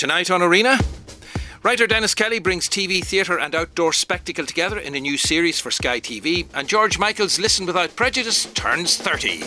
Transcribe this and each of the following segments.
Tonight on Arena, writer Dennis Kelly brings TV, theatre and outdoor spectacle together in a new series for Sky TV, and George Michael's Listen Without Prejudice turns 30.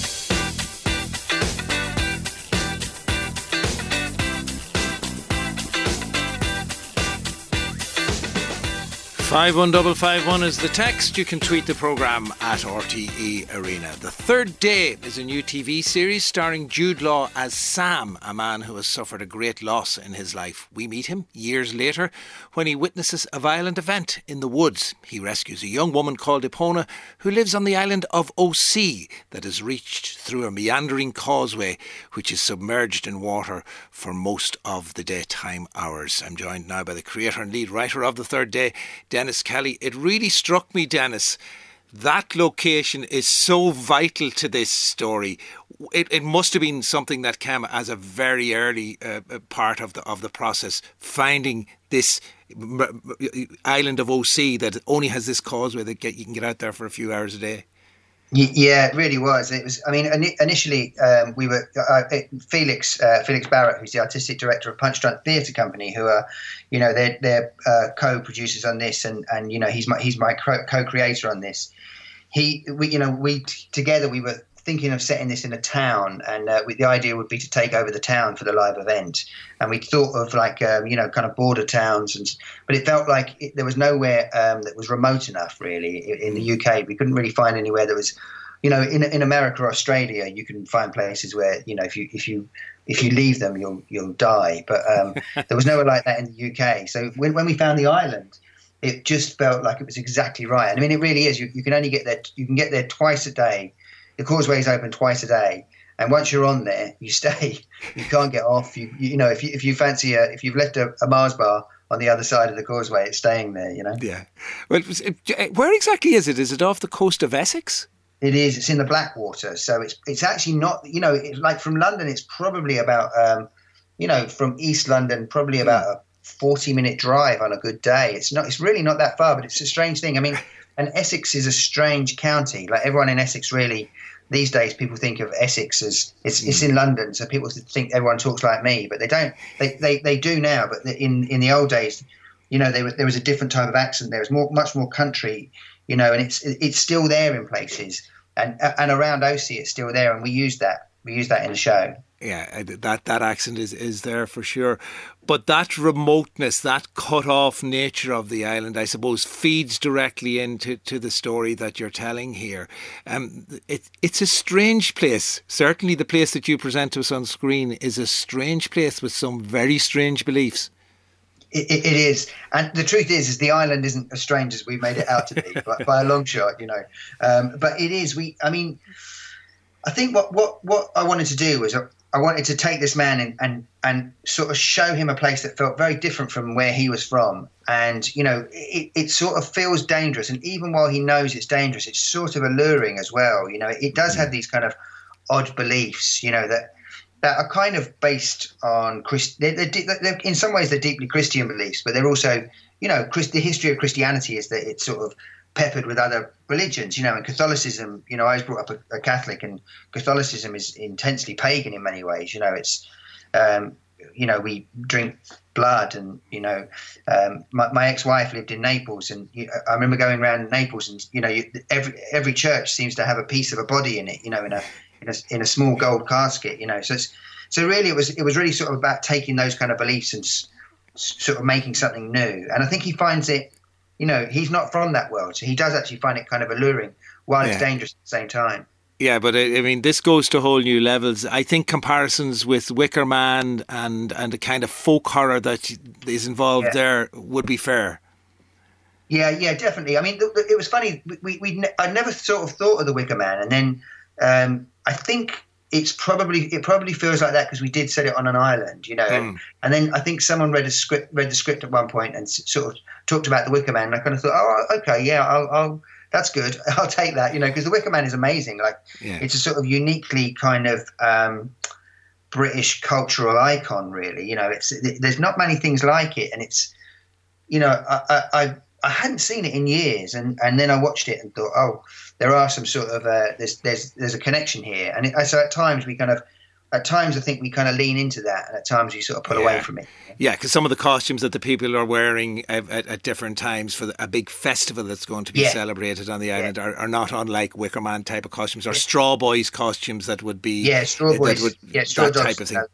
51551 is the text. You can tweet the programme at RTE Arena. The Third Day is a new TV series starring Jude Law as Sam, a man who has suffered a great loss in his life. We meet him years later when he witnesses a violent event in the woods. He rescues a young woman called Epona who lives on the island of OC that is reached through a meandering causeway which is submerged in water for most of the daytime hours. I'm joined now by the creator and lead writer of The Third Day, Dennis Kelly. It really struck me, Dennis, that location is so vital to this story. It must have been something that came as a very early part of the process, finding this island of OC that only has this causeway that you can get out there for a few hours a day. Yeah, it really was. It was. I mean, initially we were Felix Barrett, who's the artistic director of Punch Drunk Theatre Company, who are, they're co-producers on this, and he's my co-creator on this. We together we were thinking of setting this in a town, and the idea would be to take over the town for the live event. And we thought of kind of border towns, but it felt like there was nowhere that was remote enough, really, in the UK. We couldn't really find anywhere that was, in America or Australia, you can find places where, if you leave them, you'll die. But there was nowhere like that in the UK. So when we found the island, it just felt like it was exactly right. I mean, it really is. You can only get there. You can get there twice a day. The causeway is open twice a day, and once you're on there, you stay. You can't get off. If you fancy if you've left a Mars bar on the other side of the causeway, it's staying there. Yeah. Well, where exactly is it? Is it off the coast of Essex? It is. It's in the Blackwater, so it's actually not. Like from London, it's probably about from East London, probably about a 40-minute drive on a good day. It's not. It's really not that far, but it's a strange thing. I mean, and Essex is a strange county. Like everyone in Essex really. These days, people think of Essex as it's in London, so people think everyone talks like me, but they don't. They do now, but in the old days, there was a different type of accent. There was much more country, and it's still there in places, and around OC it's still there, and we use that in the show. Yeah, that accent is there for sure. But that remoteness, that cut-off nature of the island, I suppose, feeds directly into the story that you're telling here. It's a strange place. Certainly the place that you present to us on screen is a strange place with some very strange beliefs. It is. And the truth is the island isn't as strange as we made it out to be, by a long shot, But it is. I think what I wanted to do was I wanted to take this man and sort of show him a place that felt very different from where he was from. And, it sort of feels dangerous. And even while he knows it's dangerous, it's sort of alluring as well. It does have these kind of odd beliefs, that are kind of based on in some ways they're deeply Christian beliefs, but they're also, the history of Christianity is that it's sort of peppered with other religions, and Catholicism, I was brought up a Catholic, and Catholicism is intensely pagan in many ways. It's, we drink blood, and, my ex-wife lived in Naples, and I remember going around Naples, and, every church seems to have a piece of a body in it, in a small gold casket, so really it was really sort of about taking those kind of beliefs and sort of making something new. And I think he finds it, he's not from that world, so he does actually find it kind of alluring while it's dangerous at the same time. Yeah, but I mean, this goes to whole new levels. I think comparisons with Wicker Man and the kind of folk horror that is involved there would be fair. Yeah, definitely. I mean, it was funny. I never sort of thought of the Wicker Man, and then I think it probably feels like that because we did set it on an island, and then I think someone read the script at one point and sort of talked about the Wicker Man, and I kind of thought, oh, okay, yeah, I'll that's good, I'll take that, because the Wicker Man is amazing. It's a sort of uniquely kind of British cultural icon, really. There's not many things like it, and it's, I hadn't seen it in years, and then I watched it and thought, oh, there are some sort of there's a connection here, and so at times we kind of at times I think we kind of lean into that, and at times we sort of pull away from it. Yeah, because some of the costumes that the people are wearing at different times for a big festival that's going to be celebrated on the island are not unlike Wicker Man type of costumes, or Straw Boys costumes that would be Straw Boys, Straw that type of thing.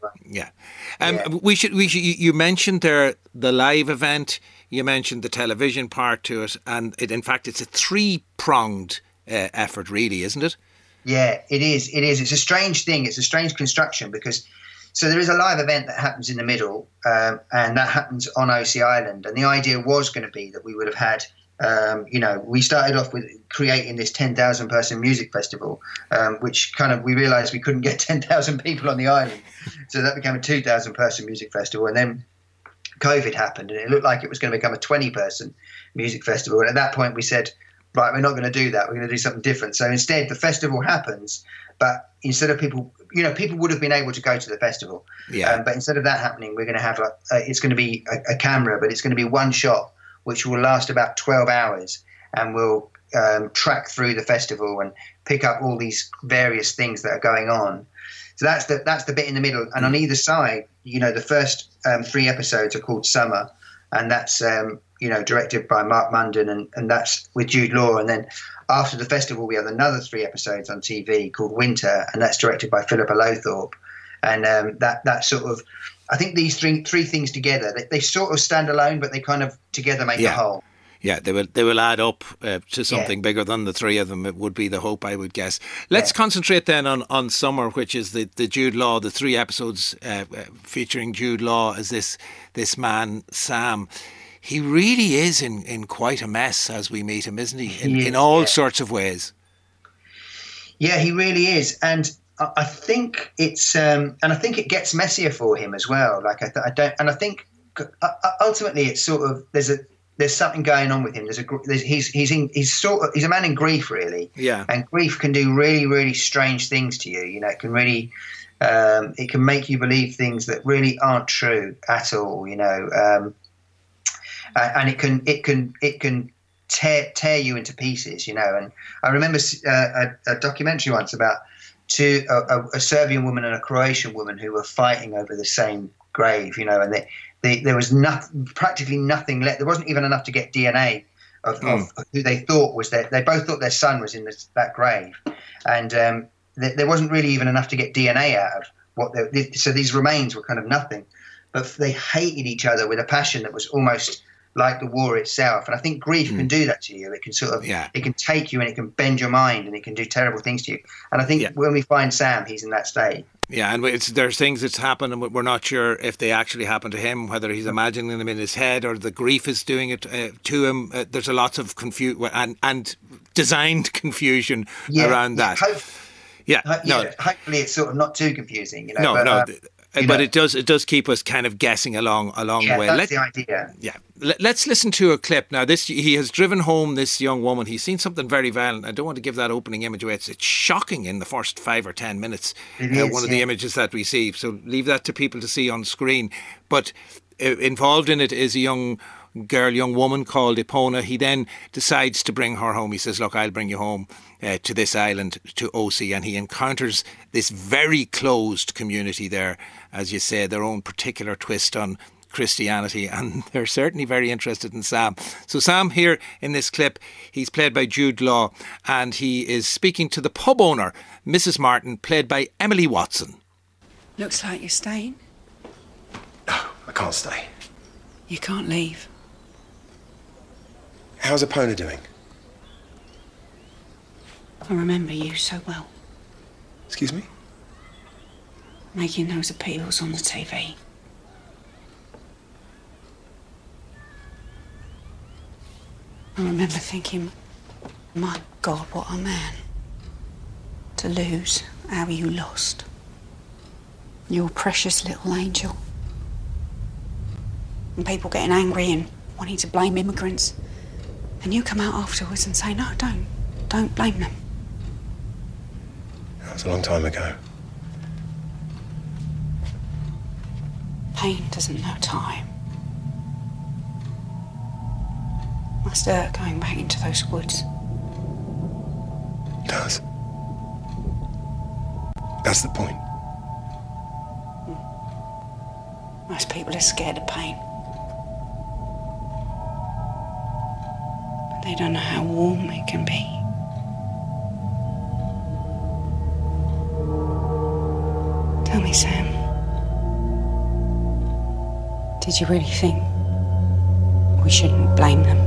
You mentioned there the live event. You mentioned the television part to it, and in fact it's a 3-pronged effort, really, isn't it? Yeah, it is. It is. It's a strange thing. It's a strange construction because so there is a live event that happens in the middle, and that happens on OC Island. And the idea was going to be that we would have had, we started off with creating this 10,000 person music festival, which kind of we realised we couldn't get 10,000 people on the island, so that became a 2,000 person music festival, and then COVID happened, and it looked like it was going to become a 20 person music festival. And at that point, we said, right, we're not going to do that. We're going to do something different. So instead, the festival happens, but instead of people would have been able to go to the festival. Yeah. But instead of that happening, we're going to have it's going to be a camera, but it's going to be one shot, which will last about 12 hours, and we'll track through the festival and pick up all these various things that are going on. So that's the bit in the middle, and on either side, the first 3 episodes are called Summer, and that's directed by Mark Munden, and that's with Jude Law. And then after the festival, we have another 3 episodes on TV called Winter, and that's directed by Philippa Lowthorpe. And that sort of, I think these three things together, they sort of stand alone, but they kind of together make a whole. Yeah, they will add up to something bigger than the 3 of them. It would be the hope, I would guess. Let's concentrate then on Summer, which is the Jude Law, the 3 episodes featuring Jude Law as this man, Sam. He really is in quite a mess as we meet him, isn't he? In all sorts of ways. Yeah, he really is. And I think it's, and I think it gets messier for him as well. Like I think ultimately it's sort of, there's something going on with him. He's a man in grief, really. Yeah. And grief can do really, really strange things to you. It can really, it can make you believe things that really aren't true at all. And it can tear you into pieces, And I remember a documentary once about a Serbian woman and a Croatian woman who were fighting over the same grave, and there was practically nothing left. There wasn't even enough to get DNA of who they thought was they both thought their son was in that grave, and there wasn't really even enough to get DNA out of so these remains were kind of nothing, but they hated each other with a passion that was almost like the war itself. And I think grief can do that to you. It can sort of, it can take you and it can bend your mind and it can do terrible things to you. And I think when we find Sam, he's in that state. Yeah, and there's things that's happened and we're not sure if they actually happened to him, whether he's imagining them in his head or the grief is doing it to him. There's a lot of and designed confusion around that. Hopefully it's sort of not too confusing. But it does keep us kind of guessing along the way. That's the idea. Yeah. Let's listen to a clip now. He has driven home this young woman. He's seen something very violent. I don't want to give that opening image away. It's shocking in the first 5 or 10 minutes. One of the images that we see. So leave that to people to see on screen. But involved in it is a young woman called Ipona. He then decides to bring her home. He says, look, I'll bring you home to this island, to OC. And he encounters this very closed community there, as you say, their own particular twist on Christianity, and they're certainly very interested in Sam. So Sam here in this clip, he's played by Jude Law, and he is speaking to the pub owner, Mrs. Martin, played by Emily Watson. Looks like you're staying. No, I can't stay. You can't leave. How's Ipona doing? I remember you so well. Excuse me? Making those appeals on the TV. I remember thinking, my God, what a man. To lose how you lost. Your precious little angel. And people getting angry and wanting to blame immigrants. And you come out afterwards and say, no, don't blame them. That was a long time ago. Pain doesn't know time. Must hurt going back into those woods. It does. That's the point. Most people are scared of pain. But they don't know how warm it can be. Tell me, Sam. Did you really think we shouldn't blame them?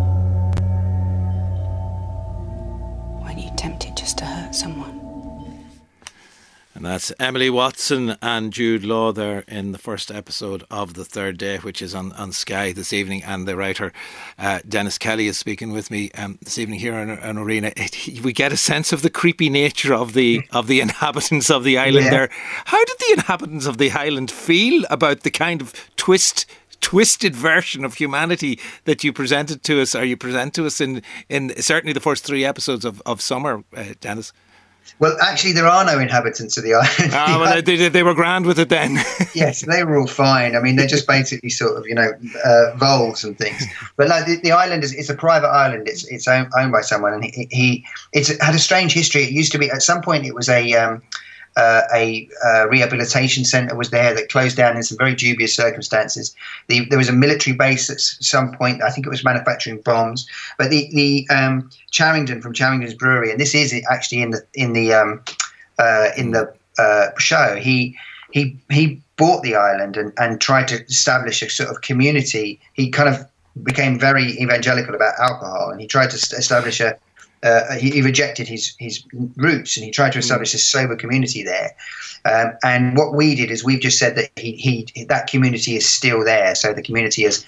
Weren't you tempted just to hurt someone? And that's Emily Watson and Jude Law there in the first episode of The Third Day, which is on Sky this evening. And the writer, Dennis Kelly, is speaking with me this evening here on Arena. We get a sense of the creepy nature of the inhabitants of the island there. How did the inhabitants of the island feel about the kind of twisted version of humanity that you presented to us, or you present to us in certainly the first 3 episodes of Summer, Dennis? Well, actually, there are no inhabitants of the island. Well, they were grand with it then. Yes, they were all fine. I mean, they're just basically sort of, voles and things. But no, the island it's a private island. It's owned by someone, and it's had a strange history. It used to be, at some point, it was a rehabilitation centre was there that closed down in some very dubious circumstances. There was a military base at some point. I think it was manufacturing bombs. But the Charrington from Charrington's Brewery, and this is actually in the show. He bought the island and tried to establish a sort of community. He kind of became very evangelical about alcohol, and he tried to establish he rejected his roots, and he tried to establish a sober community there. And what we did is we've just said that that community is still there. So the community has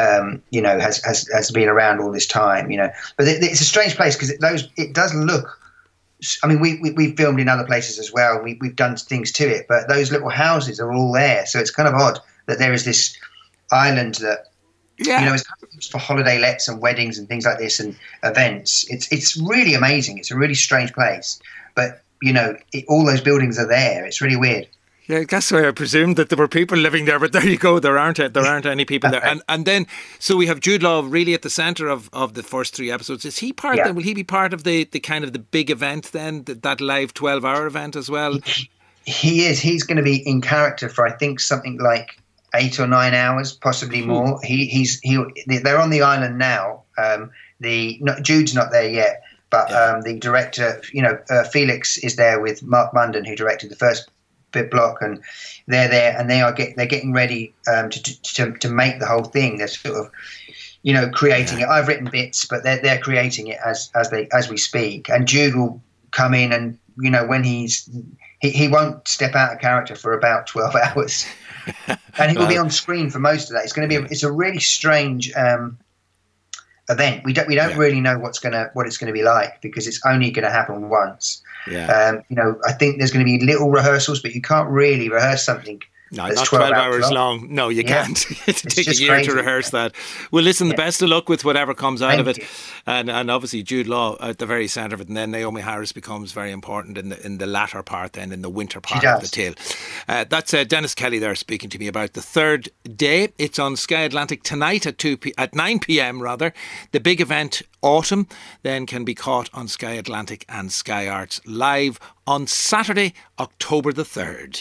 been around all this time. But it's a strange place because it does look. I mean, we've filmed in other places as well. We've done things to it, but those little houses are all there. So it's kind of odd that there is this island that. Yeah. It's kind of used for holiday lets and weddings and things like this and events. It's really amazing. It's a really strange place. But, all those buildings are there. It's really weird. Yeah, that's why I presumed that there were people living there, but there you go. There aren't any people there. And then, so we have Jude Law really at the centre of the first 3 episodes. Is he part? Will he be part of the kind of the big event then, that live 12-hour event as well? He is. He's going to be in character for, I think, something like 8 or 9 hours, possibly more. They're on the island now. Jude's not there yet, but the director, Felix is there with Mark Munden, who directed the first block, and they're there, and they're getting ready to make the whole thing. They're sort of, creating it. I've written bits, but they're creating it as we speak. And Jude will come in, and when he won't step out of character for about 12 hours. And he will be on screen for most of that. It's a really strange event. We don't really know what it's going to be like, because it's only going to happen once. I think there's going to be little rehearsals, but you can't really rehearse something. No, not 12 hours long. No, you can't. It'll take a year to rehearse that. Well, listen, the best of luck with whatever comes out of it. And obviously Jude Law at the very centre of it. And then Naomi Harris becomes very important in the latter part, then in the winter part of the tale. That's Dennis Kelly there speaking to me about The Third Day. It's on Sky Atlantic tonight at 9 p.m. rather. The big event, Autumn, then can be caught on Sky Atlantic and Sky Arts live on Saturday, October the 3rd.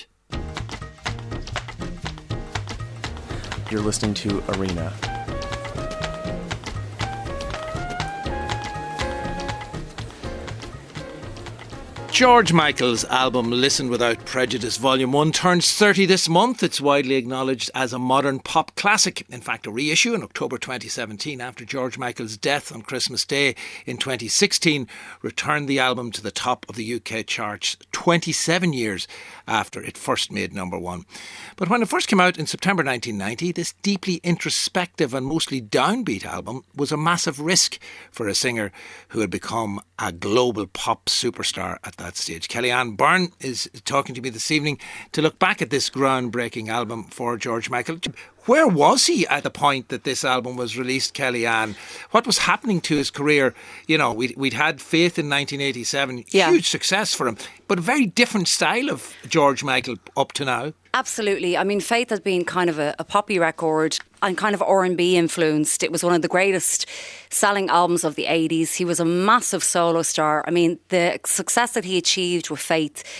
You're listening to Arena. George Michael's album Listen Without Prejudice Volume 1 turns 30 this month. It's widely acknowledged as a modern pop classic. In fact, a reissue in October 2017 after George Michael's death on Christmas Day in 2016 returned the album to the top of the UK charts 27 years after it first made number 1. But when it first came out in September 1990, this deeply introspective and mostly downbeat album was a massive risk for a singer who had become a global pop superstar at that stage. Kellyanne Byrne is talking to me this evening to look back at this groundbreaking album for George Michael. Where was he at the point that this album was released, Kellyanne? What was happening to his career? We'd had Faith in 1987, huge success for him, but a very different style of George Michael up to now. Absolutely. I mean, Faith has been kind of a poppy record and kind of R&B influenced. It was one of the greatest selling albums of the 80s. He was a massive solo star. I mean, the success that he achieved with Faith,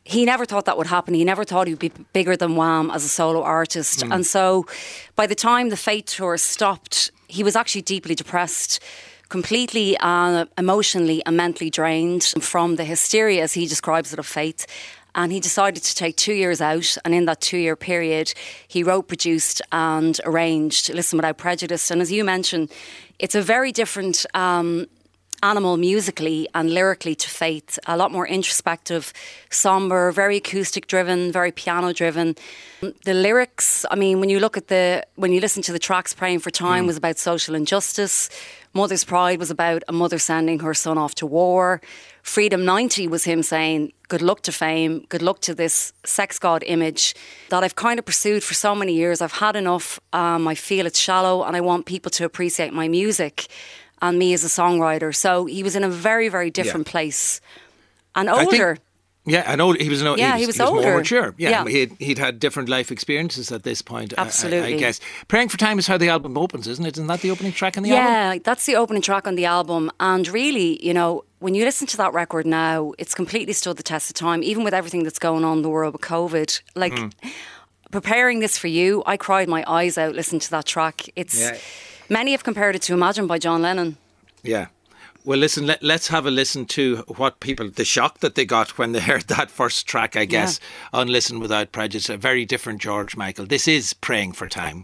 he never thought that would happen. He never thought he would be bigger than Wham as a solo artist. And so by the time the Fate tour stopped, he was actually deeply depressed, completely emotionally and mentally drained from the hysteria, as he describes it, of Fate. And he decided to take 2 years out. And in that 2-year period, he wrote, produced and arranged Listen Without Prejudice. And as you mentioned, it's a very different animal musically and lyrically to Faith. A lot more introspective, sombre, very acoustic driven, very piano driven. The lyrics, I mean, when you listen to the tracks, Praying for Time was about social injustice. Mother's Pride was about a mother sending her son off to war. Freedom 90 was him saying, good luck to fame, good luck to this sex god image that I've kind of pursued for so many years. I've had enough. I feel it's shallow and I want people to appreciate my music and me as a songwriter. So he was in a very, very different place and older. And older. He was older. More mature. He'd had different life experiences at this point. Absolutely. I guess. Praying for Time is how the album opens, isn't it? Isn't that the opening track on the album? Yeah, that's the opening track on the album. And really, you know, when you listen to that record now, it's completely stood the test of time, even with everything that's going on in the world with COVID. Like, preparing this for you, I cried my eyes out listening to that track. Many have compared it to Imagine by John Lennon. Yeah. Well, listen, let's have a listen to the shock that they got when they heard that first track, I guess, on Listen Without Prejudice. A very different George Michael. This is Praying for Time.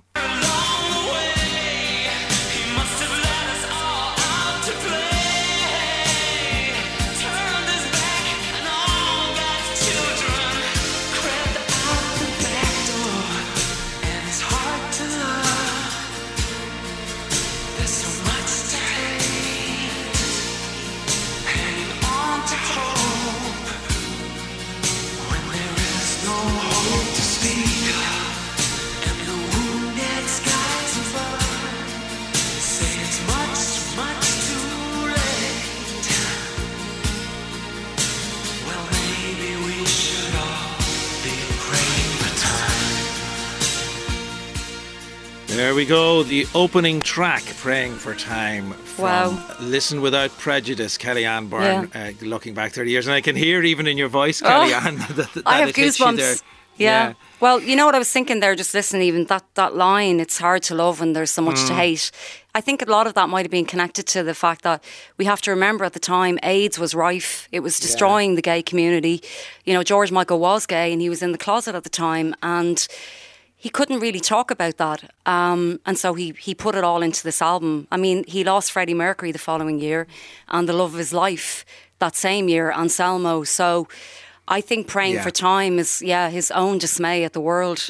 There we go, the opening track, Praying for Time, from Listen Without Prejudice, Kellyanne Byrne, looking back 30 years. And I can hear even in your voice, Kellyanne, that I have it hits you there. goosebumps. Yeah. Well, you know what I was thinking there, just listening, even that line, it's hard to love and there's so much to hate. I think a lot of that might have been connected to the fact that we have to remember at the time AIDS was rife. It was destroying the gay community. You know, George Michael was gay and he was in the closet at the time, and he couldn't really talk about that. And so he put it all into this album. I mean, he lost Freddie Mercury the following year and the love of his life that same year, Anselmo. So I think Praying for Time is, his own dismay at the world.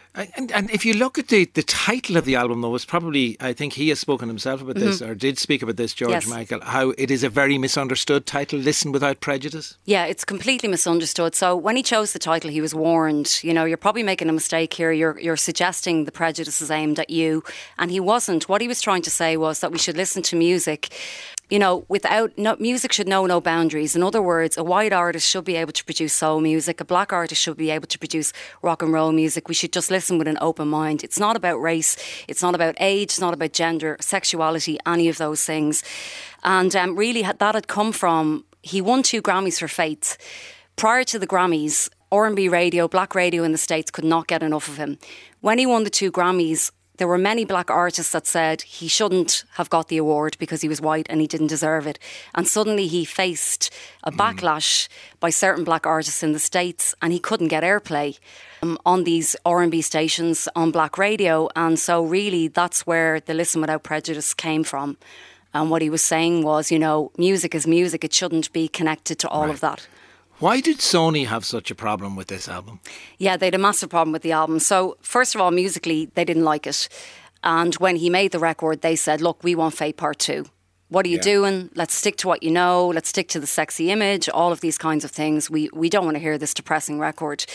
And if you look at the title of the album, though, it's probably, I think he has spoken himself about this, or did speak about this, George Michael, how it is a very misunderstood title, Listen Without Prejudice. Yeah, it's completely misunderstood. So when he chose the title, he was warned, you know, you're probably making a mistake here. You're suggesting the prejudice is aimed at you. And he wasn't. What he was trying to say was that we should listen to music, you know, music should know no boundaries. In other words, a white artist should be able to produce soul music. A black artist should be able to produce rock and roll music. We should just listen with an open mind. It's not about race. It's not about age. It's not about gender, sexuality, any of those things. And really, that had come from, he won 2 Grammys for Faith. Prior to the Grammys, R&B radio, black radio in the States could not get enough of him. When he won the 2 Grammys, there were many black artists that said he shouldn't have got the award because he was white and he didn't deserve it. And suddenly he faced a backlash by certain black artists in the States, and he couldn't get airplay on these R&B stations on black radio. And so really that's where the Listen Without Prejudice came from. And what he was saying was, you know, music is music. It shouldn't be connected to all of that. Why did Sony have such a problem with this album? Yeah, they had a massive problem with the album. So, first of all, musically, they didn't like it. And when he made the record, they said, look, we want Fate Part 2. What are you doing? Let's stick to what you know. Let's stick to the sexy image, all of these kinds of things. We don't want to hear this depressing record.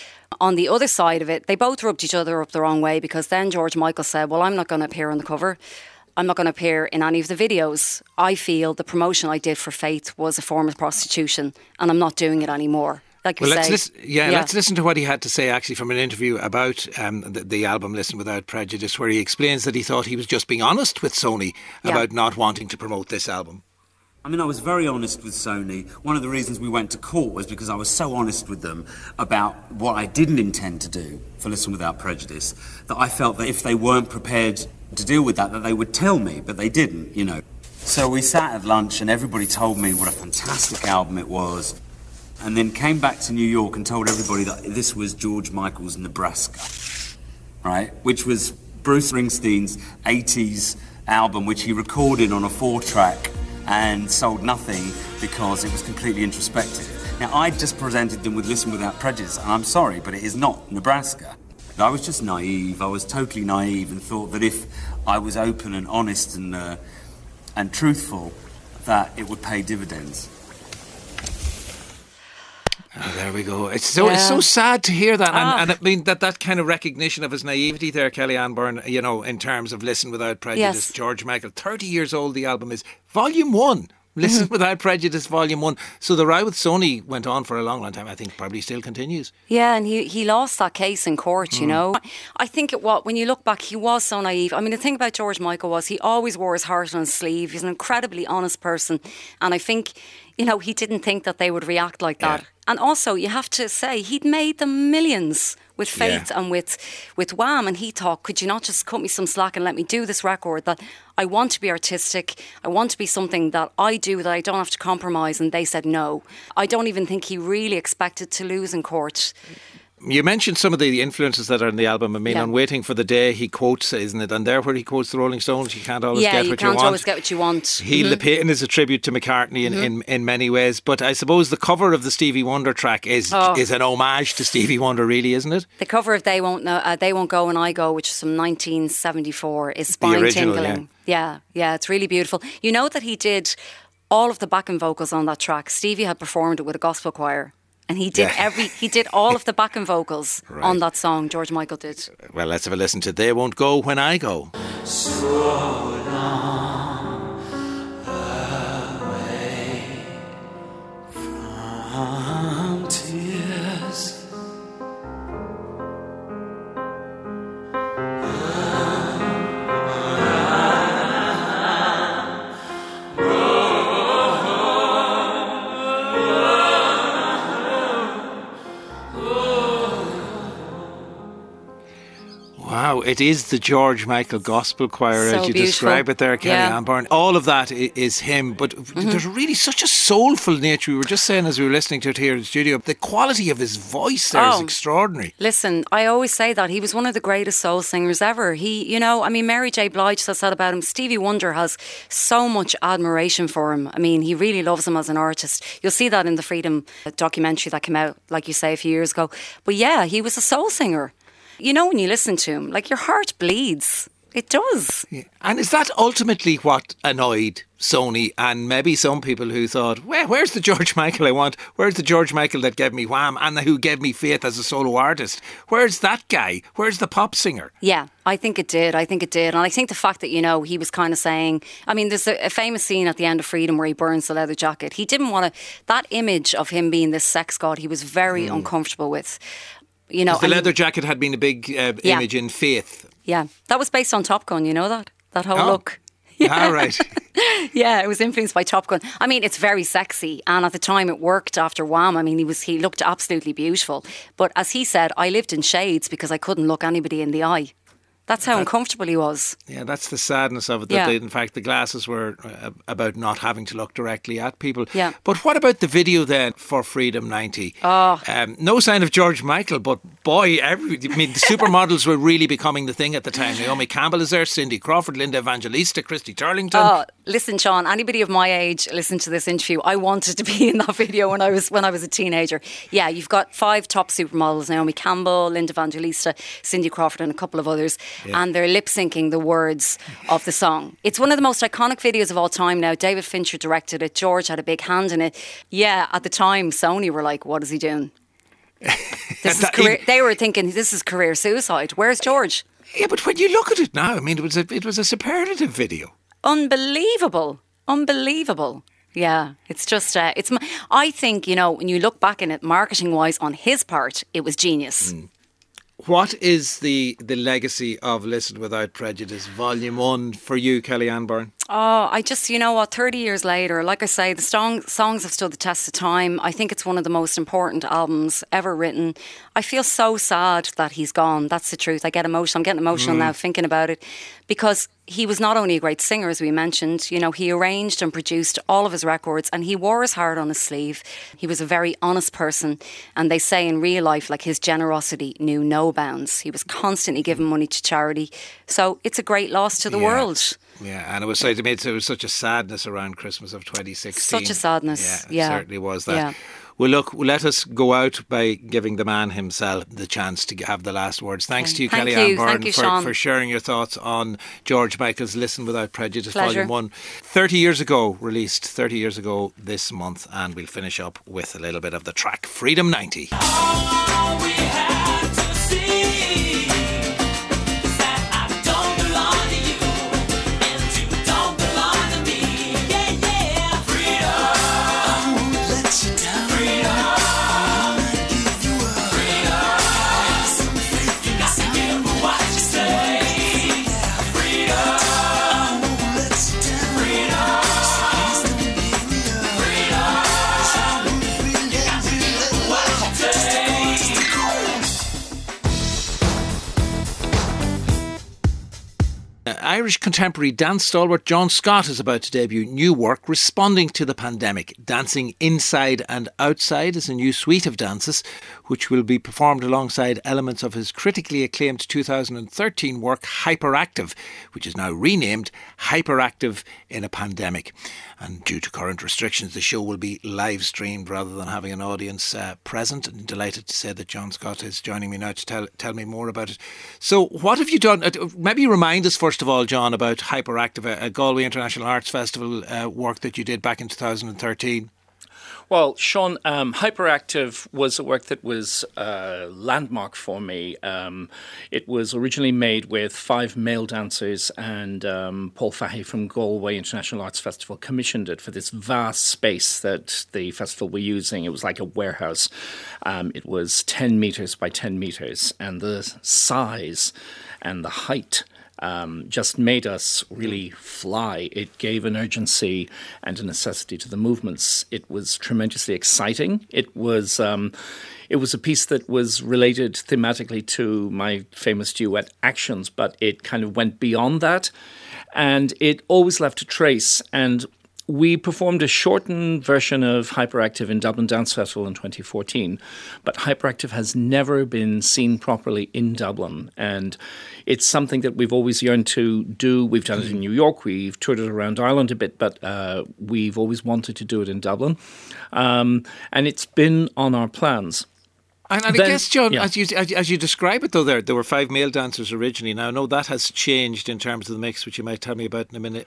On the other side of it, they both rubbed each other up the wrong way, because then George Michael said, well, I'm not going to appear on the cover. I'm not going to appear in any of the videos. I feel the promotion I did for Faith was a form of prostitution, and I'm not doing it anymore. Like you say. Let's listen to what he had to say actually from an interview about the album Listen Without Prejudice, where he explains that he thought he was just being honest with Sony about not wanting to promote this album. I mean, I was very honest with Sony. One of the reasons we went to court was because I was so honest with them about what I didn't intend to do for Listen Without Prejudice, that I felt that if they weren't prepared to deal with that they would tell me, but they didn't, you know. So we sat at lunch and everybody told me what a fantastic album it was, and then came back to New York and told everybody that this was George Michael's Nebraska, right? Which was Bruce Springsteen's 80s album, which he recorded on a 4-track and sold nothing because it was completely introspective. Now, I just presented them with Listen Without Prejudice, and I'm sorry, but it is not Nebraska. I was just naive. I was totally naive and thought that if I was open and honest and truthful, that it would pay dividends. Oh, there we go. It's so sad to hear that, and I mean that kind of recognition of his naivety there, Kellyanne Byrne. You know, in terms of Listen Without Prejudice, Yes. George Michael, 30 years old. The album is Volume 1. Listen Without Prejudice, Volume 1. So the row with Sony went on for a long, long time. I think probably still continues. Yeah, and he lost that case in court, you know. I think when you look back, he was so naive. I mean, the thing about George Michael was he always wore his heart on his sleeve. He's an incredibly honest person. And I think, you know, he didn't think that they would react like that. Yeah. And also, you have to say, he'd made them millions with Faith and with Wham, and he thought, could you not just cut me some slack and let me do this record that I want to be artistic, I want to be something that I do, that I don't have to compromise, and they said no. I don't even think he really expected to lose in court. You mentioned some of the influences that are in the album. I mean, on Waiting for the Day, he quotes, isn't it? And there where he quotes the Rolling Stones, you can't always get what you want. Yeah, you can't always get what you want. Heal the Pain is a tribute to McCartney in many ways. But I suppose the cover of the Stevie Wonder track is an homage to Stevie Wonder, really, isn't it? The cover of They Won't Go When I Go, which is from 1974, is spine-tingling. Yeah, it's really beautiful. You know that he did all of the backing vocals on that track. Stevie had performed it with a gospel choir. And he did all of the backing vocals on that song, George Michael did. Well, let's have a listen to They Won't Go When I Go. So long away from tears. Wow, it is the George Michael Gospel Choir, So as you beautiful. describe it there, Kellyanne Byrne. All of that is him, but there's really such a soulful nature. We were just saying as we were listening to it here in the studio, the quality of his voice there is extraordinary. Listen, I always say that he was one of the greatest soul singers ever. He, you know, I mean, Mary J. Blige says that about him. Stevie Wonder has so much admiration for him. I mean, he really loves him as an artist. You'll see that in the Freedom documentary that came out, like you say, a few years ago. But yeah, he was a soul singer. You know, when you listen to him, like your heart bleeds. It does. Yeah. And is that ultimately what annoyed Sony and maybe some people who thought, well, where's the George Michael I want? Where's the George Michael that gave me Wham and who gave me Faith as a solo artist? Where's that guy? Where's the pop singer? Yeah, I think it did. And I think the fact that, you know, he was kind of saying, I mean, there's a famous scene at the end of Freedom where he burns the leather jacket. He didn't want to, that image of him being this sex god, he was very uncomfortable with. You know, the leather jacket had been a big image in Faith. Yeah, that was based on Top Gun, you know that whole look. Yeah. All right. Yeah, it was influenced by Top Gun. I mean, it's very sexy, and at the time it worked after Wham. I mean, he looked absolutely beautiful. But as he said, I lived in shades because I couldn't look anybody in the eye. That's how uncomfortable he was. Yeah, that's the sadness of it. That in fact, the glasses were about not having to look directly at people. Yeah. But what about the video then for Freedom 90? No sign of George Michael, but boy, the supermodels were really becoming the thing at the time. Naomi Campbell is there, Cindy Crawford, Linda Evangelista, Christy Turlington. Oh, listen, Sean, anybody of my age listen to this interview. I wanted to be in that video when I was a teenager. Yeah, you've got 5 top supermodels: Naomi Campbell, Linda Evangelista, Cindy Crawford, and a couple of others. Yeah. And they're lip syncing the words of the song. It's one of the most iconic videos of all time now. David Fincher directed it. George had a big hand in it. Yeah, at the time, Sony were like, what is he doing? They were thinking, this is career suicide. Where's George? Yeah, but when you look at it now, I mean, it was a superlative video. Unbelievable. Yeah, it's just, I think, you know, when you look back in it, marketing-wise, on his part, it was genius. What is the legacy of Listen Without Prejudice, Volume 1 for you, Kellyanne Byrne? Oh, I just, you know what, 30 years later, like I say, the songs have stood the test of time. I think it's one of the most important albums ever written. I feel so sad that he's gone. That's the truth. I get emotional. I'm getting emotional now thinking about it, because he was not only a great singer, as we mentioned, you know, he arranged and produced all of his records, and he wore his heart on his sleeve. He was a very honest person, and they say in real life, like, his generosity knew no bounds. He was constantly giving money to charity. So it's a great loss to the world. Yeah, and it was such a sadness around Christmas of 2016. Such a sadness. Yeah, it certainly was that. Yeah. Well, look, let us go out by giving the man himself the chance to have the last words. Thanks to you, Kellyanne Byrne, for sharing your thoughts on George Michael's Listen Without Prejudice, Pleasure. Volume 1. 30 years ago, released 30 years ago this month, and we'll finish up with a little bit of the track Freedom 90. All we had to see is that I don't belong to you, and you don't belong to me. Yeah, yeah. Freedom. I won't let you down. Freedom. I might give you up. Freedom. Have some faith. You got to give what you say. Freedom. I won't let you down. Freedom. Please don't give me up. Freedom. I won't really you got to give what you say. Irish contemporary dance stalwart John Scott is about to debut new work responding to the pandemic. Dancing Inside and Outside is a new suite of dances which will be performed alongside elements of his critically acclaimed 2013 work Hyperactive, which is now renamed Hyperactive in a Pandemic. And due to current restrictions, the show will be live streamed rather than having an audience present. I'm delighted to say that John Scott is joining me now to tell me more about it. So what have you done? Maybe remind us first of all, John, about Hyperactive, a Galway International Arts Festival work that you did back in 2013. Well, Sean, Hyperactive was a work that was a landmark for me. It was originally made with 5 male dancers, and Paul Fahey from Galway International Arts Festival commissioned it for this vast space that the festival were using. It was like a warehouse. It was 10 metres by 10 metres, and the size and the height just made us really fly. It gave an urgency and a necessity to the movements. It was tremendously exciting. It was a piece that was related thematically to my famous duet Actions, but it kind of went beyond that, and it always left a trace. And we performed a shortened version of Hyperactive in Dublin Dance Festival in 2014, but Hyperactive has never been seen properly in Dublin, and it's something that we've always yearned to do. We've done it in New York, we've toured it around Ireland a bit, but we've always wanted to do it in Dublin, and it's been on our plans. And I guess, John, as you describe it, though, there were 5 male dancers originally. Now, I know that has changed in terms of the mix, which you might tell me about in a minute,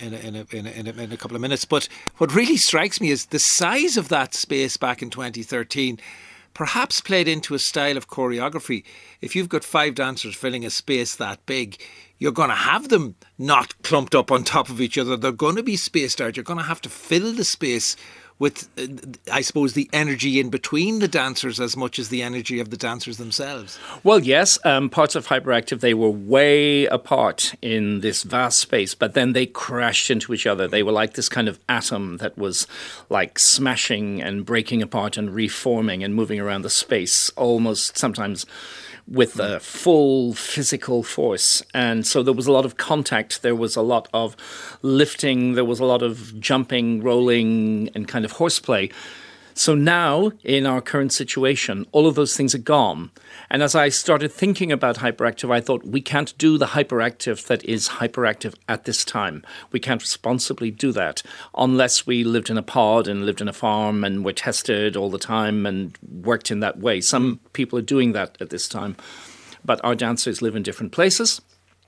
in a couple of minutes. But what really strikes me is the size of that space back in 2013 perhaps played into a style of choreography. If you've got 5 dancers filling a space that big, you're going to have them not clumped up on top of each other. They're going to be spaced out. You're going to have to fill the space with, I suppose, the energy in between the dancers as much as the energy of the dancers themselves. Well, yes, parts of Hyperactive, they were way apart in this vast space, but then they crashed into each other. They were like this kind of atom that was like smashing and breaking apart and reforming and moving around the space, almost sometimes with a full physical force. And so there was a lot of contact, there was a lot of lifting, there was a lot of jumping, rolling, and kind of horseplay. So now, in our current situation, all of those things are gone. And as I started thinking about Hyperactive, I thought, we can't do the Hyperactive that is Hyperactive at this time. We can't responsibly do that unless we lived in a pod and lived in a farm and were tested all the time and worked in that way. Some people are doing that at this time, but our dancers live in different places.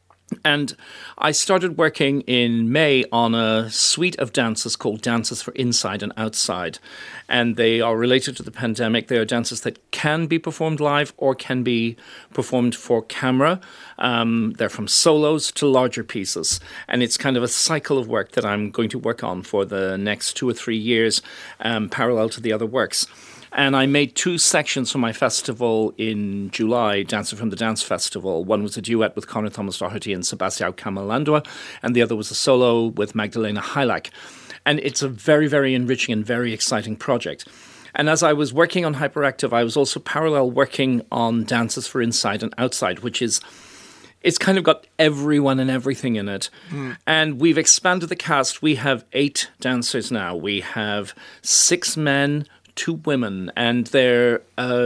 And I started working in May on a suite of dances called Dances for Inside and Outside. And they are related to the pandemic. They are dances that can be performed live or can be performed for camera. They're from solos to larger pieces. And it's kind of a cycle of work that I'm going to work on for the next 2 or 3 years, parallel to the other works. And I made 2 sections for my festival in July, Dancer from the Dance Festival. One was a duet with Conor Thomas Doherty and Sebastião Camalandua, and the other was a solo with Magdalena Heilac. And it's a very, very enriching and very exciting project. And as I was working on Hyperactive, I was also parallel working on Dances for Inside and Outside, which is, it's kind of got everyone and everything in it. And we've expanded the cast. We have 8 dancers now. We have 6 men, 2 women, and they're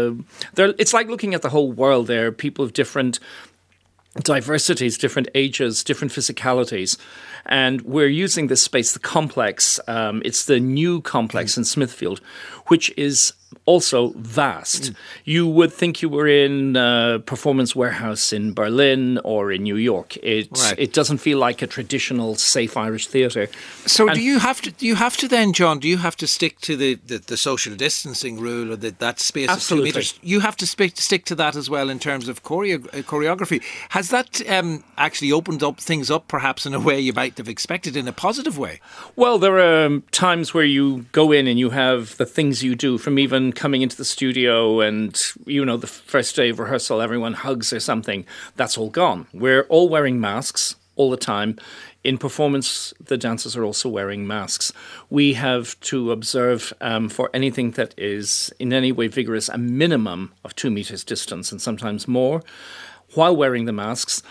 it's like looking at the whole world. They're people of different diversities, different ages, different physicalities. And we're using this space, the complex. It's the new complex in Smithfield, which is also vast. You would think you were in a performance warehouse in Berlin or in New York. It doesn't feel like a traditional safe Irish theatre. So do you have to then, John, do you have to stick to the social distancing rule or that space Absolutely. of 2 metres? You have to stick to that as well in terms of choreography. Has that actually opened things up perhaps in a way you might have expected, in a positive way? Well, there are times where you go in and you have the things you do, from even coming into the studio and, the first day of rehearsal, everyone hugs or something. That's all gone. We're all wearing masks all the time. In performance, the dancers are also wearing masks. We have to observe, for anything that is in any way vigorous, a minimum of 2 meters distance and sometimes more while wearing the masks.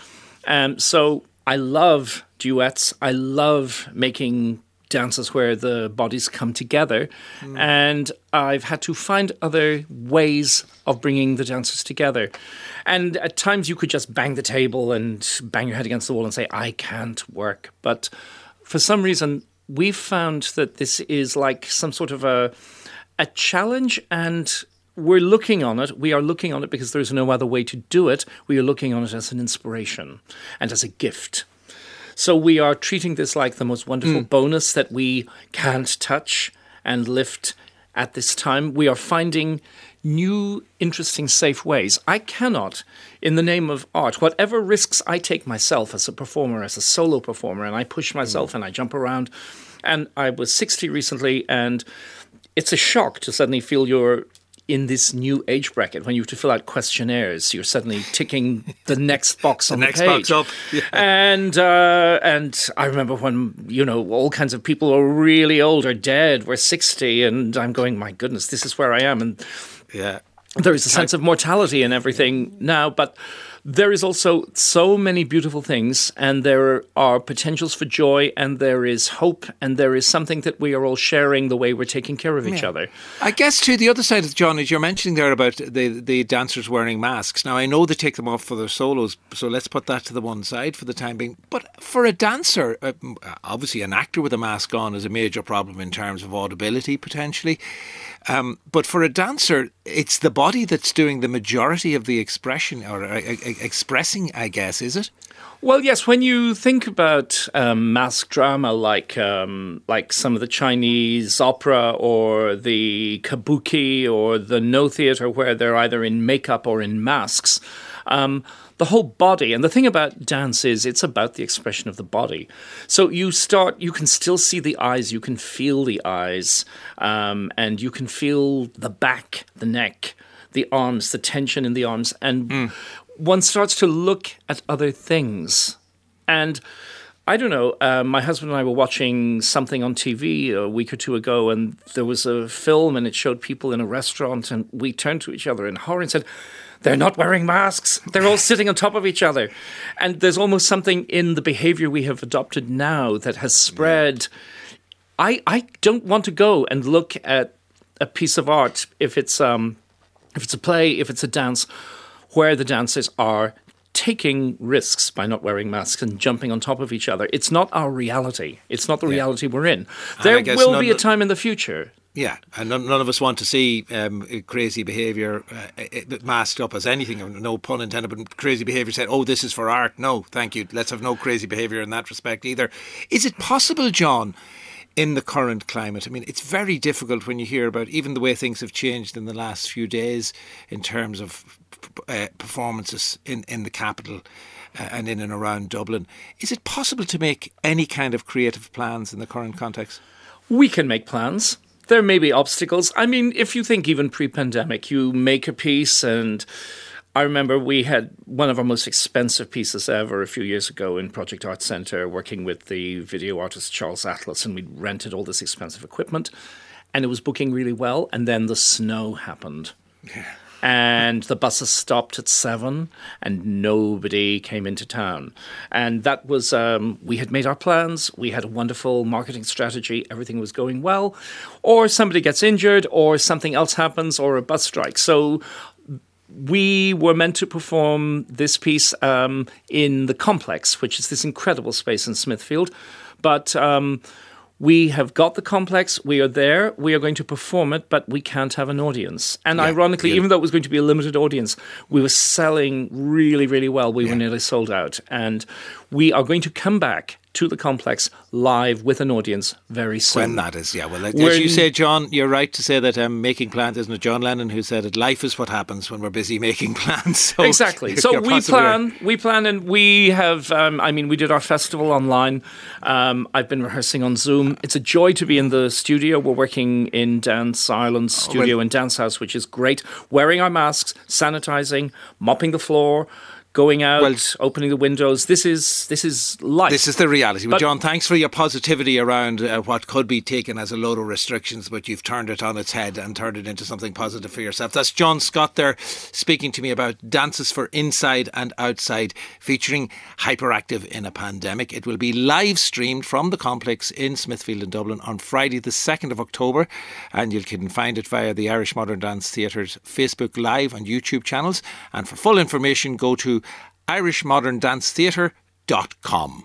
So I love duets. I love making dances where the bodies come together. And I've had to find other ways of bringing the dancers together. And at times you could just bang the table and bang your head against the wall and say, I can't work. But for some reason, we've found that this is like some sort of a challenge, and we're looking on it. We are looking on it because there's no other way to do it. We are looking on it as an inspiration and as a gift. So we are treating this like the most wonderful bonus that we can't touch and lift at this time. We are finding new, interesting, safe ways. I cannot, in the name of art, whatever risks I take myself as a performer, as a solo performer, and I push myself and I jump around. And I was 60 recently, and it's a shock to suddenly feel you're in this new age bracket. When you have to fill out questionnaires, you're suddenly ticking the next box on the page. Box up. Yeah. And I remember when, all kinds of people are really old or dead were 60, and I'm going, my goodness, this is where I am. And there is a sense of mortality and everything now, but there is also so many beautiful things, and there are potentials for joy, and there is hope, and there is something that we are all sharing the way we're taking care of each other. I guess, too, the other side of John is you're mentioning there about the dancers wearing masks. Now, I know they take them off for their solos, so let's put that to the one side for the time being. But for a dancer, obviously an actor with a mask on is a major problem in terms of audibility, potentially. But for a dancer, it's the body that's doing the majority of the expression, or expressing, I guess, is it? Well, yes. When you think about mask drama, like some of the Chinese opera or the kabuki or the No theatre, where they're either in makeup or in masks, the whole body. And the thing about dance is it's about the expression of the body. So you can still see the eyes, you can feel the eyes, and you can feel the back, the neck, the arms, the tension in the arms. And one starts to look at other things. And I don't know, my husband and I were watching something on TV a week or 2 ago, and there was a film and it showed people in a restaurant, and we turned to each other in horror and said, they're not wearing masks. They're all sitting on top of each other. And there's almost something in the behavior we have adopted now that has spread. I don't want to go and look at a piece of art, if it's a play, if it's a dance, where the dancers are taking risks by not wearing masks and jumping on top of each other. It's not our reality. It's not the reality we're in. There will be a time in the future. Yeah, and none of us want to see crazy behaviour masked up as anything, no pun intended, but crazy behaviour said, oh, this is for art. No, thank you. Let's have no crazy behaviour in that respect either. Is it possible, John, in the current climate? I mean, it's very difficult when you hear about even the way things have changed in the last few days in terms of performances in the capital and in and around Dublin. Is it possible to make any kind of creative plans in the current context? We can make plans. there may be obstacles. I mean, if you think even pre-pandemic, you make a piece, and I remember we had one of our most expensive pieces ever a few years ago in Project Art Centre, working with the video artist Charles Atlas, and we rented all this expensive equipment, and it was booking really well, and then the snow happened. And the buses stopped at 7 and nobody came into town. And that was, we had made our plans, we had a wonderful marketing strategy, everything was going well. Or somebody gets injured, or something else happens, or a bus strike. So we were meant to perform this piece in the Complex, which is this incredible space in Smithfield. But we have got the Complex, we are there, we are going to perform it, but we can't have an audience. And ironically, even though it was going to be a limited audience, we were selling really, really well. We were nearly sold out. And we are going to come back to the Complex live with an audience very soon. When that is, well, as you say, John, you're right to say that making plans, isn't it John Lennon who said it, life is what happens when we're busy making plans. So exactly. So we plan, and we have, we did our festival online. I've been rehearsing on Zoom. It's a joy to be in the studio. We're working in Dance Ireland's studio in Dance House, which is great. Wearing our masks, sanitizing, mopping the floor, going out, opening the windows. This is life. This is the reality. But John, thanks for your positivity around what could be taken as a load of restrictions, but you've turned it on its head and turned it into something positive for yourself. That's John Scott there speaking to me about Dances for Inside and Outside, featuring Hyperactive in a Pandemic. It will be live streamed from the Complex in Smithfield in Dublin on Friday the 2nd of October, and you can find it via the Irish Modern Dance Theatre's Facebook Live and YouTube channels. And for full information, go to irishmoderndancetheatre.com.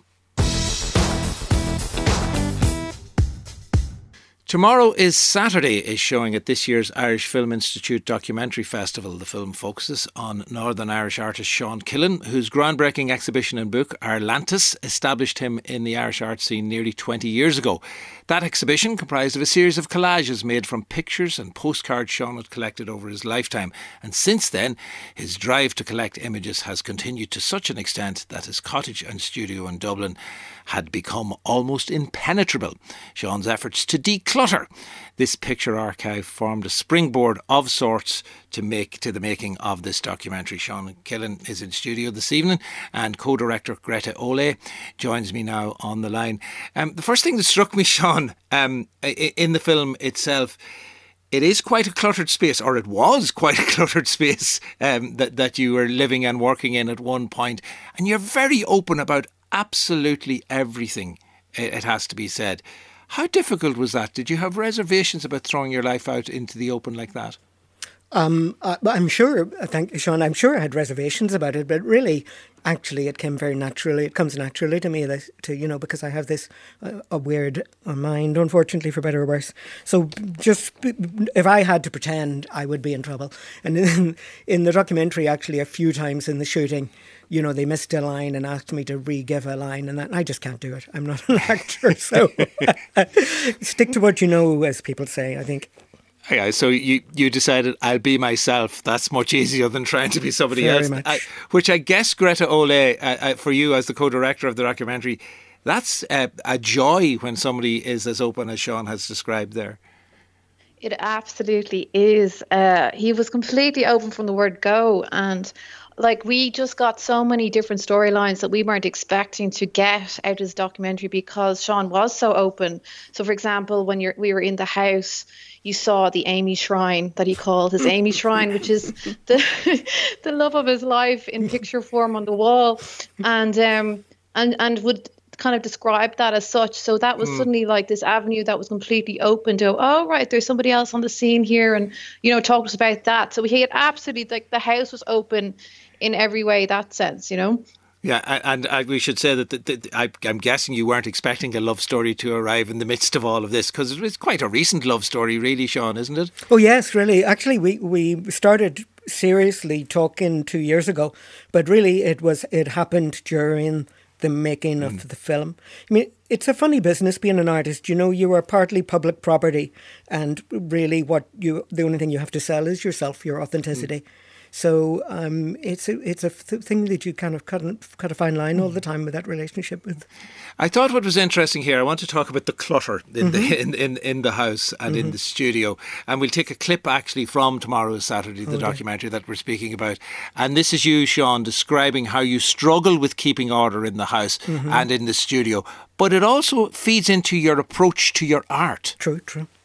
Tomorrow is Saturday is showing at this year's Irish Film Institute Documentary Festival. The film focuses on Northern Irish artist Sean Killen, whose groundbreaking exhibition and book, Arlantis, established him in the Irish art scene nearly 20 years ago. That exhibition comprised of a series of collages made from pictures and postcards Sean had collected over his lifetime. And since then, his drive to collect images has continued to such an extent that his cottage and studio in Dublin had become almost impenetrable. Sean's efforts to declutter this picture archive formed a springboard of sorts to the making of this documentary. Sean Killen is in studio this evening, and co-director Greta Ole joins me now on the line. The first thing that struck me, Sean, in the film itself, it is quite a cluttered space, or it was quite a cluttered space that you were living and working in at one point, and you're very open about absolutely everything, it has to be said. How difficult was that? Did you have reservations about throwing your life out into the open like that? I'm sure, thank you, Sean, I'm sure I had reservations about it, but really, actually, it came very naturally. It comes naturally to me, because I have this a weird mind, unfortunately, for better or worse. So just, if I had to pretend, I would be in trouble. And in the documentary, actually, a few times in the shooting, they missed a line and asked me to re-give a line, and I just can't do it. I'm not an actor, so stick to what you know, as people say, I think. Yeah, so you decided, I'll be myself. That's much easier than trying to be somebody Very else. much. Which I guess, Greta Ole, for you as the co-director of the documentary, that's a joy when somebody is as open as Sean has described there. It absolutely is. He was completely open from the word go, and we just got so many different storylines that we weren't expecting to get out of this documentary because Sean was so open. So, for example, when we were in the house, you saw the Amy Shrine that he called his Amy Shrine, which is the love of his life in picture form on the wall, and would kind of describe that as such. So that was suddenly this avenue that was completely open to, oh right, there's somebody else on the scene here, and talk to us about that. So he had absolutely the house was open in every way, that sense, Yeah, and we should say that I'm guessing you weren't expecting a love story to arrive in the midst of all of this, because it's quite a recent love story, really, Sean, isn't it? Oh yes, really. Actually, we started seriously talking 2 years ago, but really it happened during the making of the film. I mean, it's a funny business being an artist. You are partly public property, and really the only thing you have to sell is yourself, your authenticity. So it's a thing that you kind of cut a fine line all the time with that relationship with. I thought what was interesting here, I want to talk about the clutter in the house and in the studio. And we'll take a clip actually from tomorrow's Saturday, the documentary that we're speaking about. And this is you, Sean, describing how you struggle with keeping order in the house and in the studio. But it also feeds into your approach to your art. True.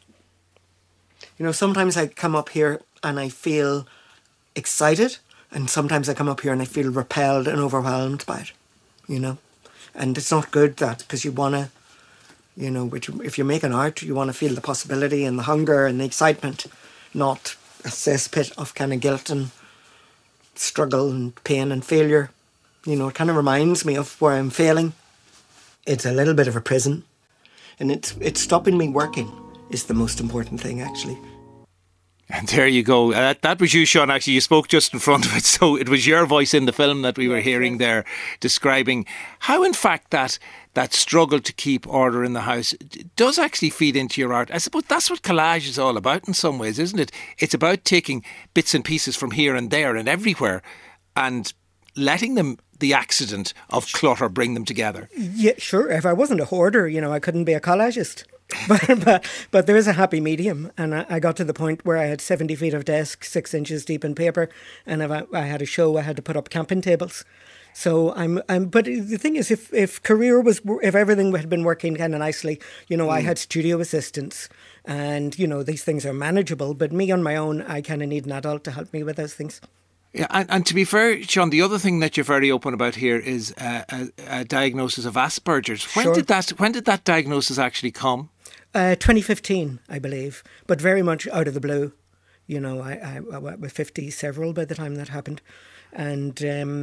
You know, sometimes I come up here and I feel excited, and sometimes I come up here and I feel repelled and overwhelmed by it, you know. And it's not good, that, because you want to, you know, if you make an art, you want to feel the possibility and the hunger and the excitement, not a cesspit of kind of guilt and struggle and pain and failure. You know, it kind of reminds me of where I'm failing. It's a little bit of a prison, and it's stopping me working is the most important thing, actually. And there you go. That was you, Sean, actually. You spoke just in front of it. So it was your voice in the film that we were hearing there, describing how, in fact, that struggle to keep order in the house does actually feed into your art. I suppose that's what collage is all about in some ways, isn't it? It's about taking bits and pieces from here and there and everywhere and letting them, the accident of clutter, bring them together. Yeah, sure. If I wasn't a hoarder, you know, I couldn't be a collagist. but there is a happy medium, and I got to the point where I had 70 feet of desk, 6 inches deep in paper, and if I had a show, I had to put up camping tables. So I'm. But the thing is, if everything had been working kind of nicely, you know, I had studio assistants, and you know, these things are manageable. But me on my own, I kind of need an adult to help me with those things. Yeah, and to be fair, Sean, the other thing that you're very open about here is a diagnosis of Asperger's. When did that diagnosis actually come? 2015, I believe, but very much out of the blue. You know, I was 50 several by the time that happened. And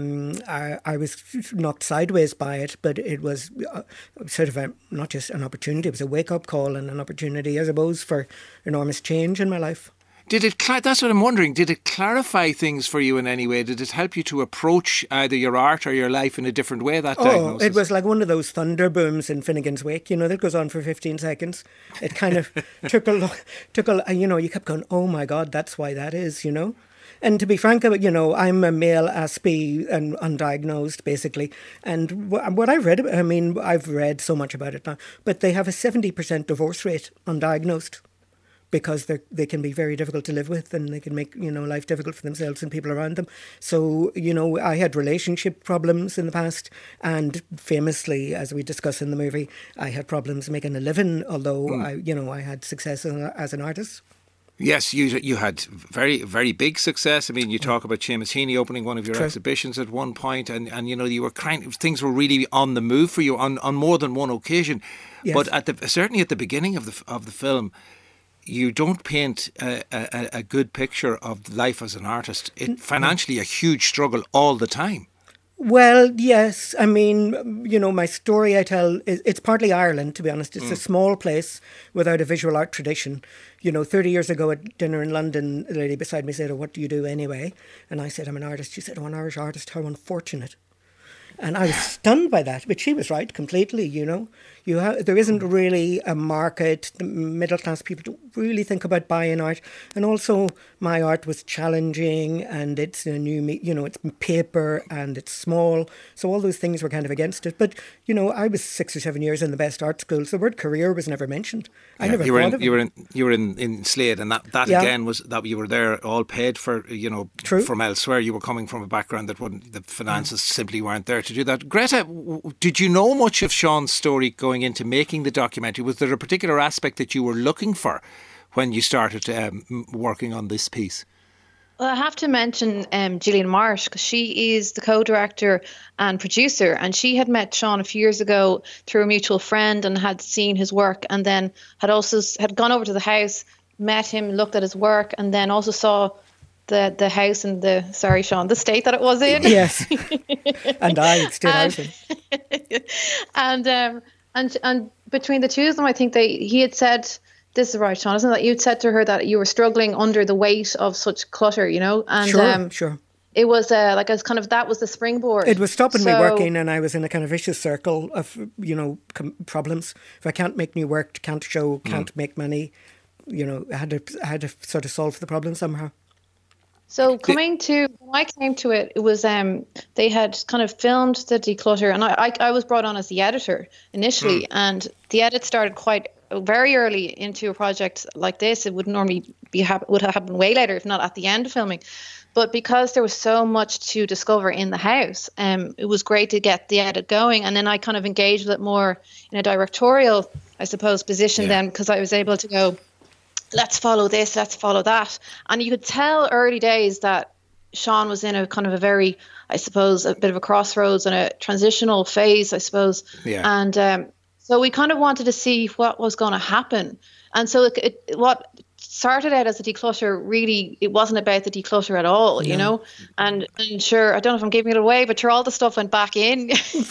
I was knocked sideways by it, but it was sort of not just an opportunity, it was a wake-up call and an opportunity, I suppose, for enormous change in my life. That's what I'm wondering. Did it clarify things for you in any way? Did it help you to approach either your art or your life in a different way, that diagnosis? It was like one of those thunder booms in Finnegan's Wake, you know, that goes on for 15 seconds. It kind of took a, you know, you kept going, oh my God, that's why that is, you know. And to be frank, you know, I'm a male Aspie and undiagnosed, basically. And what I've read, I mean, I've read so much about it now, but they have a 70% divorce rate undiagnosed, because they can be very difficult to live with, and they can make, you know, life difficult for themselves and people around them. So, you know, I had relationship problems in the past, and famously, as we discuss in the movie, I had problems making a living, although I had success as an artist. Yes, you had very, very big success. I mean, you talk about Seamus Heaney opening one of your exhibitions at one point, and you know, you were things were really on the move for you on more than one occasion. Yes. But certainly at the beginning of the film, you don't paint a good picture of life as an artist. Financially a huge struggle all the time. Well, yes. I mean, you know, my story I tell, it's partly Ireland, to be honest. It's a small place without a visual art tradition. You know, 30 years ago at dinner in London, the lady beside me said, "Oh, what do you do anyway?" And I said, "I'm an artist." She said, "Oh, an Irish artist, how unfortunate." And I was stunned by that, but she was right completely, you know. There isn't really a market. The middle class people don't really think about buying art. And also my art was challenging, and it's a new, you know, it's paper and it's small. So all those things were kind of against it. But, you know, I was 6 or 7 years in the best art schools. The word career was never mentioned. I never thought of it. You were in Slade, and that again was that you were there all paid for, you know, from elsewhere. You were coming from a background that the finances simply weren't there to do that. Greta, did you know much of Sean's story going into making the documentary? Was there a particular aspect that you were looking for when you started working on this piece? Well, I have to mention Gillian Marsh, because she is the co-director and producer, and she had met Sean a few years ago through a mutual friend and had seen his work, and then had gone over to the house, met him, looked at his work, and then also saw the house and the state that it was in. Yes. And I still housing. And between the two of them, I think he had said, this is right, Sean, isn't it? That you'd said to her that you were struggling under the weight of such clutter, you know? And sure. It was that was the springboard. It was stopping me working, and I was in a kind of vicious circle of, you know, problems. If I can't make new work, can't show, can't make money, you know, I had to sort of solve the problem somehow. So when I came to it, it was they had kind of filmed the declutter, and I was brought on as the editor initially, and the edit started quite very early into a project like this. It would normally would have happened way later, if not at the end of filming. But because there was so much to discover in the house, it was great to get the edit going, and then I kind of engaged with it more in a directorial, I suppose, position then, because I was able to go, let's follow this, let's follow that. And you could tell early days that Sean was in a kind of a very, I suppose, a bit of a crossroads and a transitional phase, I suppose. Yeah. And so we kind of wanted to see what was going to happen. And so what started out as a declutter, really, it wasn't about the declutter at all, you know. And sure, I don't know if I'm giving it away, but sure, all the stuff went back in.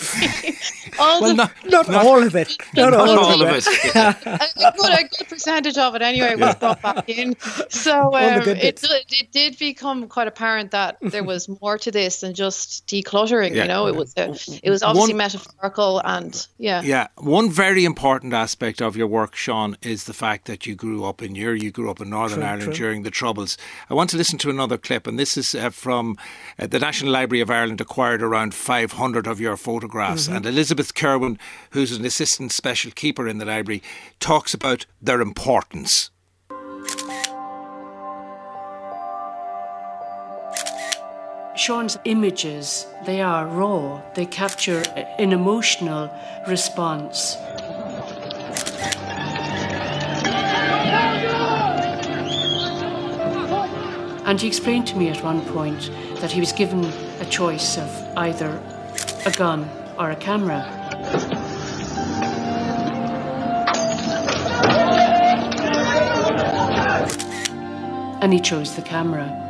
Not all of it. Not all of it. A good percentage of it anyway was brought back in. So it did become quite apparent that there was more to this than just decluttering. You know, it was obviously metaphorical, and one very important aspect of your work, Sean, is the fact that you grew up in Northern Ireland during the Troubles. I want to listen to another clip, and this is from the National Library of Ireland acquired around 500 of your photographs, and Elizabeth Kerwin, who's an assistant special keeper in the library, talks about their importance. Sean's images, they are raw. They capture an emotional response. And he explained to me at one point that he was given a choice of either a gun or a camera. And he chose the camera.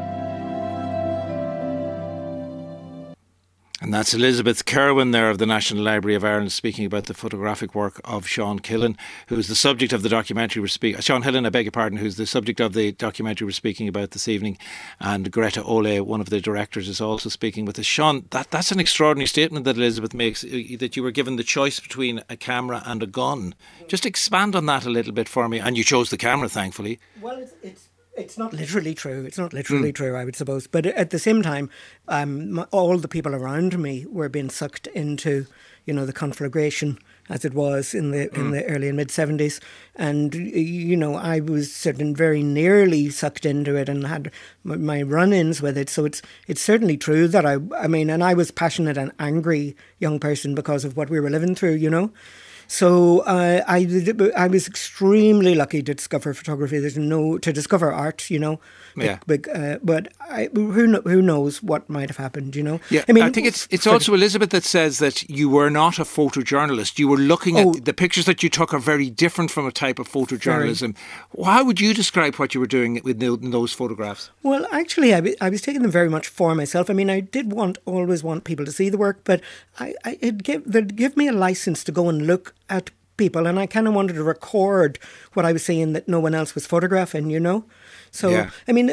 And that's Elizabeth Kerwin there of the National Library of Ireland speaking about the photographic work of Sean Killen, who is the subject of the documentary we're speaking... Sean Hillen, I beg your pardon, who's the subject of the documentary we're speaking about this evening. And Greta Ole, one of the directors, is also speaking with us. Sean, that's an extraordinary statement that Elizabeth makes, that you were given the choice between a camera and a gun. Just expand on that a little bit for me. And you chose the camera, thankfully. Well, it's not literally true. It's not literally true, I would suppose. But at the same time, all the people around me were being sucked into, you know, the conflagration as it was in the early and mid 70s, and you know, I was certainly very nearly sucked into it and had my run-ins with it. So it's certainly true that I mean, and I was passionate and angry young person because of what we were living through, you know. So I was extremely lucky to discover photography. To discover art, you know. Yeah. But who knows what might have happened, you know? Yeah. I mean, I think it's also Elizabeth that says that you were not a photojournalist. You were looking at the pictures that you took are very different from a type of photojournalism. How would you describe what you were doing with those photographs? Well, actually, I was taking them very much for myself. I mean, I did always want people to see the work, but they'd give me a license to go and look at people, and I kind of wanted to record what I was seeing that no one else was photographing, you know. So I mean,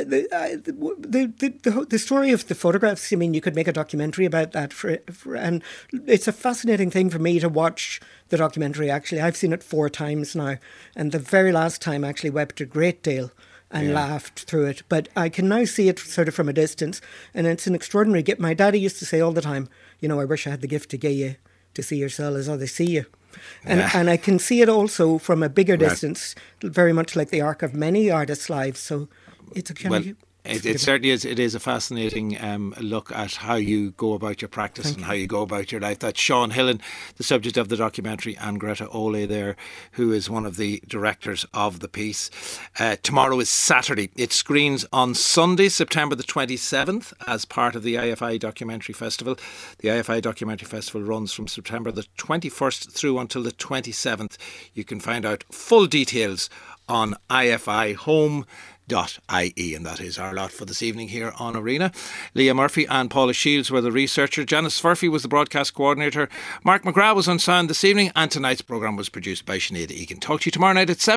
the story of the photographs. I mean, you could make a documentary about that, and it's a fascinating thing for me to watch the documentary. Actually, I've seen it 4 times now, and the very last time I actually wept a great deal and laughed through it. But I can now see it sort of from a distance, and it's an extraordinary gift. My daddy used to say all the time, you know, I wish I had the gift to get you to see yourself as others see you. And I can see it also from a bigger distance, very much like the arc of many artists' lives. So it's a kind of... It certainly is. It is a fascinating look at how you go about your practice and how you go about your life. That's Sean Hillen, the subject of the documentary, and Greta Ole there, who is one of the directors of the piece. Tomorrow is Saturday. It screens on Sunday, September the 27th, as part of the IFI Documentary Festival. The IFI Documentary Festival runs from September the 21st through until the 27th. You can find out full details on IFIHome.ie, and that is our lot for this evening here on Arena. Leah Murphy and Paula Shields were the researcher. Janice Furphy was the broadcast coordinator. Mark McGrath was on sound this evening, and tonight's programme was produced by Sinead Egan. Talk to you tomorrow night at 7.